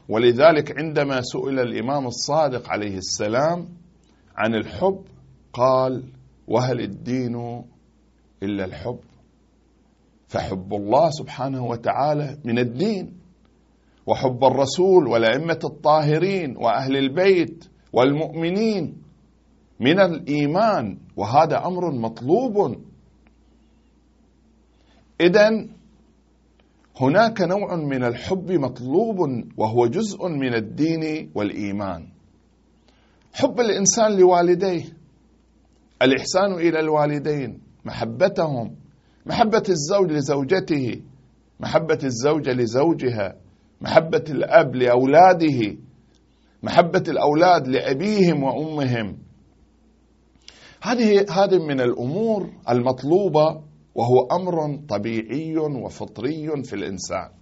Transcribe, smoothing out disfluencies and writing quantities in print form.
ولذلك عندما سئل الإمام الصادق عليه السلام عن الحب قال: وهل الدين إلا الحب؟ فحب الله سبحانه وتعالى من الدين، وحب الرسول والأئمة الطاهرين وأهل البيت والمؤمنين من الإيمان، وهذا أمر مطلوب. إذن هناك نوع من الحب مطلوب وهو جزء من الدين والإيمان. حب الإنسان لوالديه، الإحسان إلى الوالدين، محبتهم، محبة الزوج لزوجته، محبة الزوجة لزوجها، محبة الأب لأولاده، محبة الأولاد لأبيهم وأمهم. هذه من الأمور المطلوبة، وهو أمر طبيعي وفطري في الإنسان.